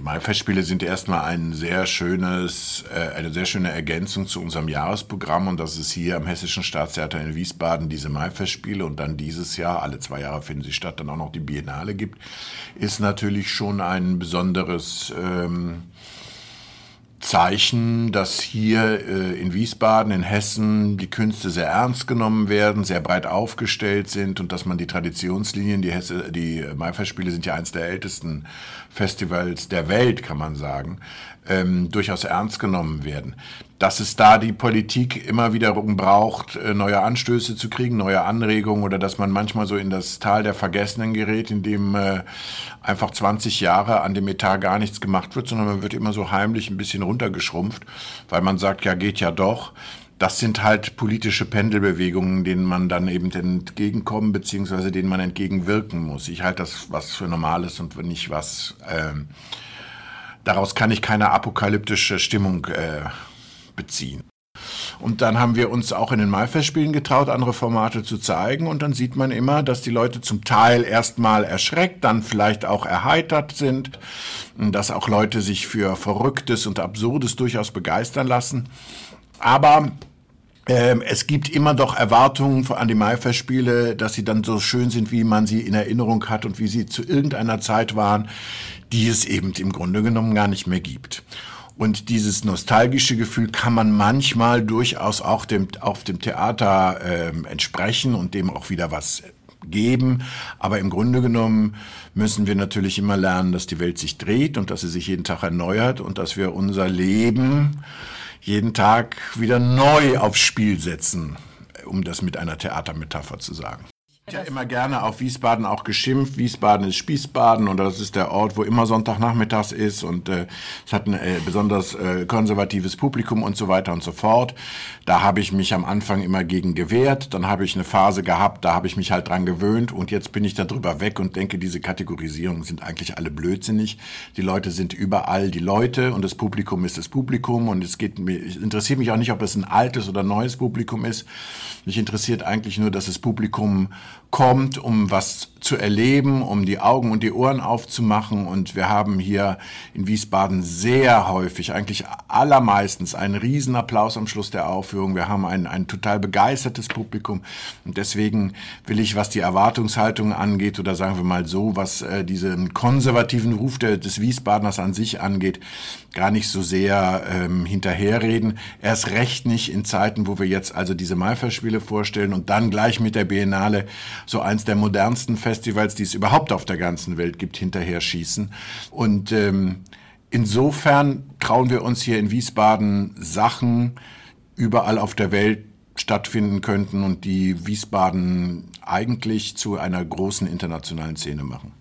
Maifestspiele sind erstmal eine sehr schöne Ergänzung zu unserem Jahresprogramm, und dass es hier am Hessischen Staatstheater in Wiesbaden diese Maifestspiele und dann dieses Jahr, alle 2 Jahre finden sie statt, dann auch noch die Biennale gibt, ist natürlich schon ein besonderes Zeichen, dass hier in Wiesbaden, in Hessen, die Künste sehr ernst genommen werden, sehr breit aufgestellt sind und dass man die Traditionslinien, die Maifestspiele sind ja eines der ältesten Festivals der Welt, kann man sagen, durchaus ernst genommen werden. Dass es da die Politik immer wiederum braucht, neue Anstöße zu kriegen, neue Anregungen, oder dass man manchmal so in das Tal der Vergessenen gerät, in dem einfach 20 Jahre an dem Etat gar nichts gemacht wird, sondern man wird immer so heimlich ein bisschen runtergeschrumpft, weil man sagt, ja, geht ja doch. Das sind halt politische Pendelbewegungen, denen man dann eben entgegenkommen bzw. denen man entgegenwirken muss. Ich halte das was für Normales und nicht was... daraus kann ich keine apokalyptische Stimmung beziehen. Und dann haben wir uns auch in den Maifestspielen getraut, andere Formate zu zeigen, und dann sieht man immer, dass die Leute zum Teil erstmal erschreckt, dann vielleicht auch erheitert sind, dass auch Leute sich für Verrücktes und Absurdes durchaus begeistern lassen. Aber es gibt immer doch Erwartungen an die Maifestspiele, dass sie dann so schön sind, wie man sie in Erinnerung hat und wie sie zu irgendeiner Zeit waren, die es eben im Grunde genommen gar nicht mehr gibt. Und dieses nostalgische Gefühl kann man manchmal durchaus auch auf dem Theater entsprechen und dem auch wieder was geben. Aber im Grunde genommen müssen wir natürlich immer lernen, dass die Welt sich dreht und dass sie sich jeden Tag erneuert und dass wir unser Leben jeden Tag wieder neu aufs Spiel setzen, um das mit einer Theatermetapher zu sagen. Ich habe ja immer gerne auf Wiesbaden auch geschimpft. Wiesbaden ist Spießbaden, und das ist der Ort, wo immer Sonntagnachmittags ist, und es hat ein besonders konservatives Publikum und so weiter und so fort. Da habe ich mich am Anfang immer gegen gewehrt, dann habe ich eine Phase gehabt, da habe ich mich halt dran gewöhnt, und jetzt bin ich da drüber weg und denke, diese Kategorisierungen sind eigentlich alle blödsinnig. Die Leute sind überall die Leute und das Publikum ist das Publikum, und es interessiert mich auch nicht, ob es ein altes oder neues Publikum ist. Mich interessiert eigentlich nur, dass das Publikum kommt, um was zu erleben, um die Augen und die Ohren aufzumachen. Und wir haben hier in Wiesbaden sehr häufig, eigentlich allermeistens, einen riesen Applaus am Schluss der Aufführung. Wir haben ein total begeistertes Publikum. Und deswegen will ich, was die Erwartungshaltung angeht, oder sagen wir mal so, was diesen konservativen Ruf des Wiesbadeners an sich angeht, gar nicht so sehr hinterherreden. Erst recht nicht in Zeiten, wo wir jetzt also diese Maifestspiele vorstellen und dann gleich mit der Biennale so eins der modernsten Festivals, die es überhaupt auf der ganzen Welt gibt, hinterher schießen. Und insofern trauen wir uns hier in Wiesbaden Sachen überall auf der Welt stattfinden könnten und die Wiesbaden eigentlich zu einer großen internationalen Szene machen.